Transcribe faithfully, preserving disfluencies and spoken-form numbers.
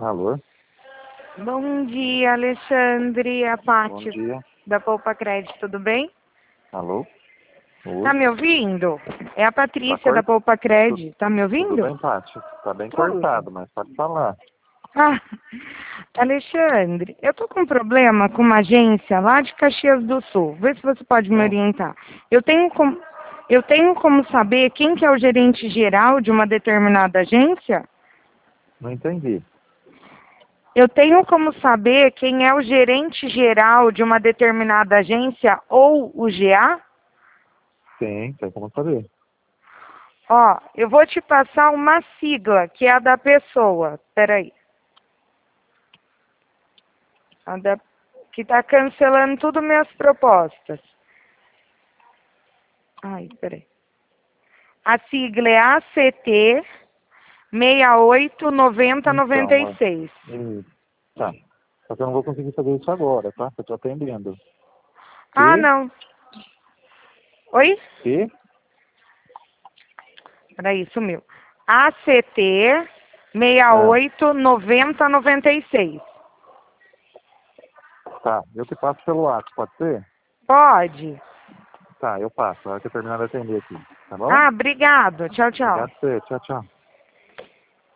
Alô? Bom dia, Alexandre. A Bom Paty dia. da Poupa Crédito, tudo bem? Alô? Oi? Tá me ouvindo? É a Tá Patrícia cor... da Poupa tu- Crédito. Tá me Tudo ouvindo? bem, Paty? Tá bem Tudo. cortado, mas pode falar. Ah, Alexandre, eu tô com um problema com uma agência lá de Caxias do Sul. Vê se você pode me Hum, orientar. Eu tenho como, eu tenho como saber quem que é o gerente geral de uma determinada agência? não entendi. Eu tenho como saber quem é o gerente geral de uma determinada agência ou o G A? Tem, tem como saber. Ó, eu vou te passar uma sigla, que é a da pessoa. Peraí. A da, que tá cancelando tudo minhas propostas. Ai, peraí. A sigla é A C T seis oito nove zero nove Então, seis. é... e- tá. Só que eu não vou conseguir fazer isso agora, tá? Eu tô atendendo. Ah, Q? não. Oi? Q? Peraí, sumiu. A C T seis Ah, oito nove zero nove seis. tá. Eu te passo pelo WhatsApp, pode ser? Pode. Tá, eu passo. Na hora que eu terminar de atender aqui. Tá bom? Ah, obrigado. Tchau, tchau. Obrigado a você. Tchau, tchau.